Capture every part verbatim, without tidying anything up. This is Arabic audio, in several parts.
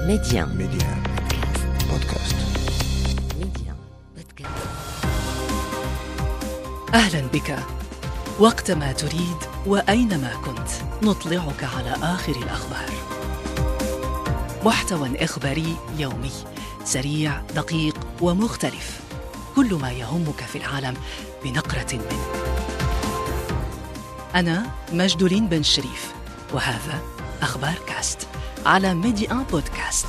ميديان ميديان بودكاست. ميديان بودكاست. أهلا بك. وقتما تريد وأينما كنت نطلعك على آخر الأخبار. محتوى إخباري يومي سريع دقيق ومختلف، كل ما يهمك في العالم بنقرة منه. أنا مجدولين بن شريف، وهذا أخبار كاست على ميديان بودكاست.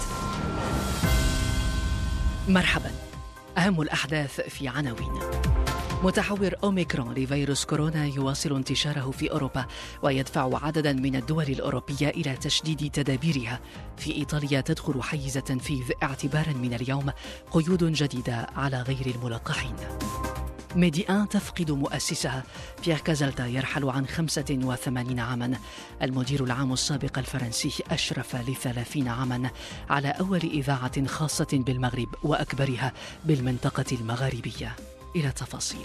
مرحبا. أهم الأحداث في عناوين. متحور أوميكرون لفيروس كورونا يواصل انتشاره في أوروبا ويدفع عددا من الدول الأوروبية إلى تشديد تدابيرها. في إيطاليا تدخل حيز التنفيذ اعتبارا من اليوم قيود جديدة على غير الملقحين. ميديان تفقد مؤسسها. بيير كازالتا يرحل عن خمسة وثمانين عاما. المدير العام السابق الفرنسي أشرف لثلاثين عاما على أول إذاعة خاصة بالمغرب وأكبرها بالمنطقة المغاربية. إلى تفاصيل.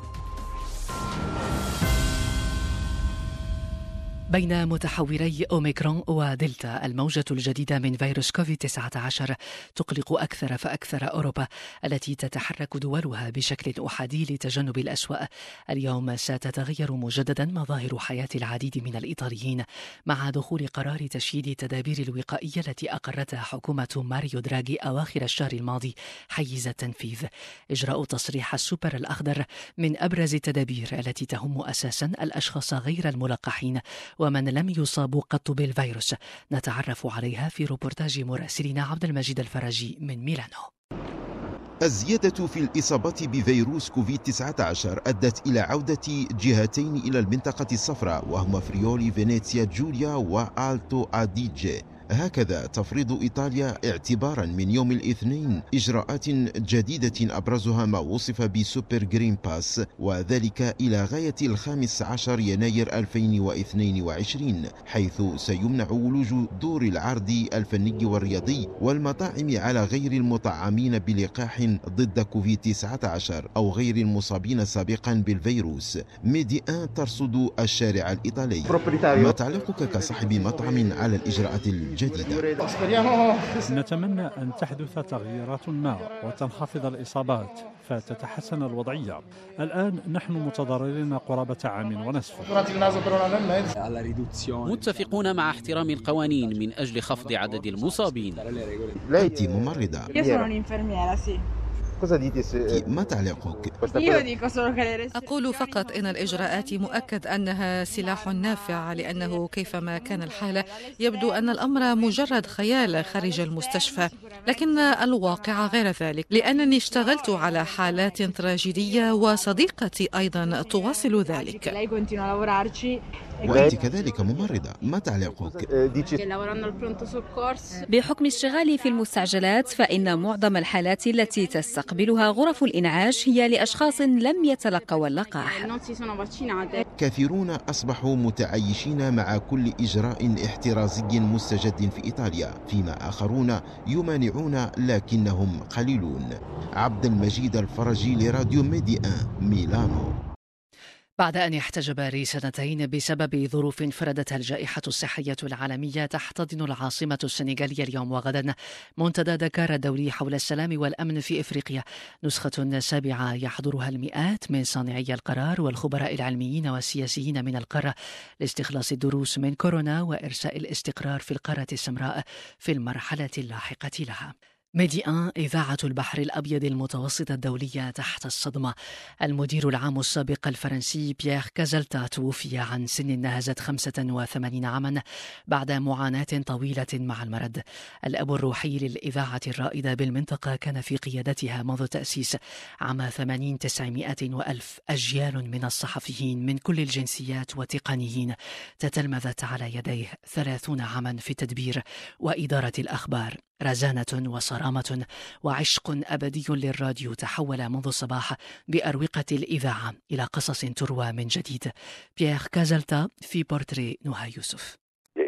بين متحوري أوميكرون ودلتا، الموجة الجديدة من فيروس كوفيد تسعة عشر تقلق أكثر فأكثر أوروبا التي تتحرك دولها بشكل أحادي لتجنب الأسوأ. اليوم ستتغير مجددا مظاهر حياة العديد من الإيطاليين مع دخول قرار تشييد التدابير الوقائية التي أقرتها حكومة ماريو دراغي أواخر الشهر الماضي حيز التنفيذ. إجراء تصريح السوبر الأخضر من أبرز التدابير التي تهم أساسا الأشخاص غير الملقحين ومن لم يصابوا قط بالفيروس. نتعرف عليها في روبورتاج مراسلنا عبد المجيد الفرجي من ميلانو. الزيادة في الإصابات بفيروس كوفيد تسعة عشر أدت إلى عودة جهتين إلى المنطقة الصفراء، وهما فريولي فينيسيا جوليا وآلتو أديجي. هكذا تفرض إيطاليا اعتبارا من يوم الاثنين إجراءات جديدة أبرزها ما وصف بسوبر جرين باس، وذلك إلى غاية الخامس عشر يناير ألفين واثنين وعشرين، حيث سيمنع ولوج دور العرض الفني والرياضي والمطاعم على غير المطعمين بلقاح ضد كوفيد تسعة عشر أو غير المصابين سابقا بالفيروس. ميديان ترصد الشارع الإيطالي. ما تعليقك كصاحب مطعم على الإجراءات الجديدة؟ نتمنى أن تحدث تغييرات ما وتنخفض الإصابات فتتحسن الوضعية. الآن نحن متضررين قرابة عام ونصف. متفقون مع احترام القوانين من أجل خفض عدد المصابين. أنت ممرضة. ما تعليقك؟ أقول فقط إن الإجراءات مؤكد أنها سلاح نافع، لأنه كيفما كان الحال يبدو أن الأمر مجرد خيال خارج المستشفى، لكن الواقع غير ذلك، لأنني اشتغلت على حالات تراجيدية وصديقتي أيضا تواصل ذلك. وأنت كذلك ممرضة. ما تعليقك؟ بحكم اشتغالي في المستعجلات فإن معظم الحالات التي تستقبلها غرف الإنعاش هي لأشخاص لم يتلقوا اللقاح. كثيرون أصبحوا متعايشين مع كل إجراء احترازي مستجد في إيطاليا، فيما آخرون يمانعون لكنهم قليلون. عبد المجيد الفرجي لراديو ميديان ميلانو. بعد أن احتجب ريسنتين بسبب ظروف فرضتها الجائحة الصحية العالمية، تحتضن العاصمة السنغالية اليوم وغدا منتدى دكار الدولي حول السلام والأمن في إفريقيا، نسخة سابعة يحضرها المئات من صانعي القرار والخبراء العلميين والسياسيين من القارة لاستخلاص الدروس من كورونا وإرساء الاستقرار في القارة السمراء في المرحلة اللاحقة لها. ميديان إذاعة البحر الأبيض المتوسط الدولية تحت الصدمة. المدير العام السابق الفرنسي بيير كازالتا توفي عن سن ناهزت خمسة وثمانين عاما بعد معاناة طويلة مع المرض. الأب الروحي للإذاعة الرائدة بالمنطقة كان في قيادتها منذ تأسيس عام ثمانين تسعمائة وألف. أجيال من الصحفيين من كل الجنسيات وتقنيين تتلمذت على يديه ثلاثون عاما في التدبير وإدارة الأخبار. رزانة وصرامة وعشق أبدي للراديو تحول منذ الصباح بأروقة الإذاعة إلى قصص تروى من جديد. بيير كازالتا في بورتري نهى يوسف.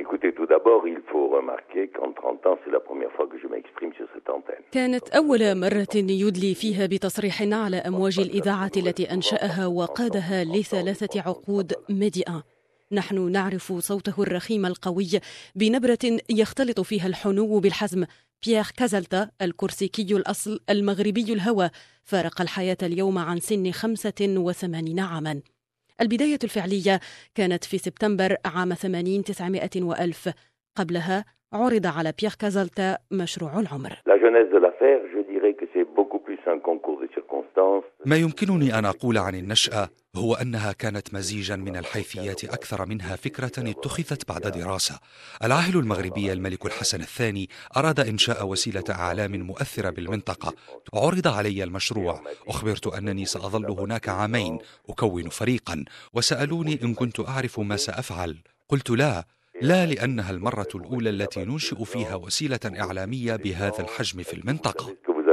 كانت أول مرة يدلي فيها بتصريح على أمواج الإذاعة التي أنشأها وقادها لثلاثة عقود ميديان. نحن نعرف صوته الرخيم القوي بنبرة يختلط فيها الحنو بالحزم، بيير كازالتا الكورسيكي الأصل المغربي الهوى فارق الحياة اليوم عن سن خمسة وثمانين عاما. البداية الفعلية كانت في سبتمبر عام ثمانين تسعمائة وألف. قبلها عرض على بيير كازالتا مشروع العمر. ما يمكنني أن أقول عن النشأة هو أنها كانت مزيجا من الحيثيات أكثر منها فكرة اتخذت بعد دراسة. العاهل المغربي الملك الحسن الثاني أراد إنشاء وسيلة أعلام مؤثرة بالمنطقة. عرض علي المشروع، أخبرت أنني سأظل هناك عامين أكون فريقا، وسألوني إن كنت أعرف ما سأفعل. قلت لا لا لأنها المرة الأولى التي ننشئ فيها وسيلة إعلامية بهذا الحجم في المنطقة.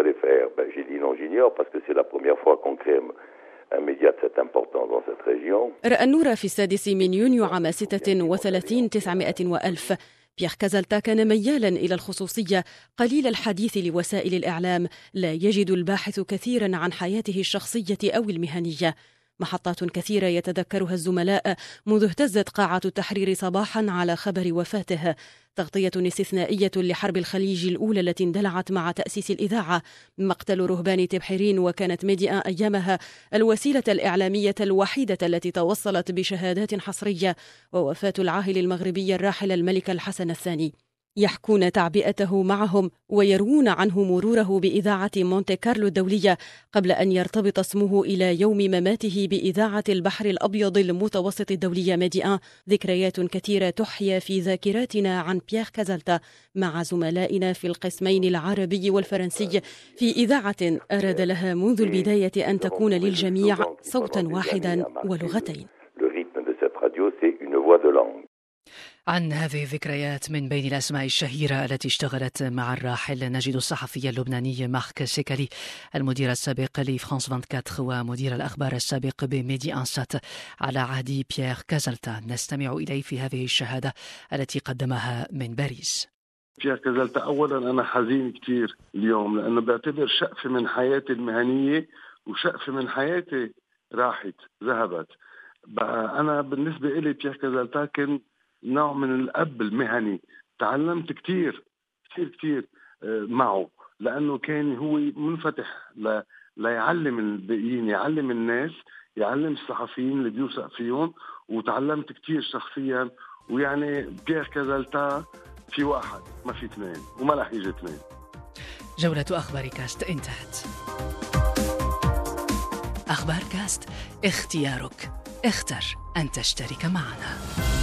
رأى النور في السادس من يونيو عام ستة وثلاثين تسعمائة وألف. بيير كازالتا كان ميالا إلى الخصوصية، قليل الحديث لوسائل الإعلام، لا يجد الباحث كثيرا عن حياته الشخصية أو المهنية. محطات كثيرة يتذكرها الزملاء منذ اهتزت قاعة التحرير صباحا على خبر وفاته. تغطية استثنائية لحرب الخليج الأولى التي اندلعت مع تأسيس الإذاعة، مقتل رهبان تبحيرين، وكانت ميديا أيامها الوسيلة الإعلامية الوحيدة التي توصلت بشهادات حصرية، ووفاة العاهل المغربي الراحل الملك الحسن الثاني. يحكون تعبئته معهم ويروون عنه مروره بإذاعة مونتي كارلو الدولية قبل أن يرتبط اسمه إلى يوم مماته بإذاعة البحر الأبيض المتوسط الدولية ميديا. ذكريات كثيرة تحيا في ذاكراتنا عن بيير كازالتا مع زملائنا في القسمين العربي والفرنسي في إذاعة أراد لها منذ البداية أن تكون للجميع صوتا واحدا ولغتين. عن هذه الذكريات من بين الأسماء الشهيرة التي اشتغلت مع الراحل نجد الصحفي اللبناني مارك سيكالي، المدير السابق لفرانس أربعة وعشرين ومدير الأخبار السابق بميدي أنسات على عهد بيير كازالتا. نستمع إليه في هذه الشهادة التي قدمها من باريس. بيير كازالتا، أولا أنا حزين كتير اليوم لأنه بعتبر شقفة من حياتي المهنية وشقفة من حياتي راحت ذهبت. أنا بالنسبة إلي بيير كازالتا كان نوع من الأب المهني. تعلمت كتير كتير كتير معه لأنه كان هو منفتح ل... ليعلم الباقيين، يعلم الناس، يعلم الصحفيين اللي بيوثق فيهم. وتعلمت كتير شخصيا، ويعني بيير كازالتا في واحد ما في اثنين وما رح يجي اثنين. جولة أخبار كاست انتهت. أخبار كاست، اختيارك، اختر أن تشترك معنا.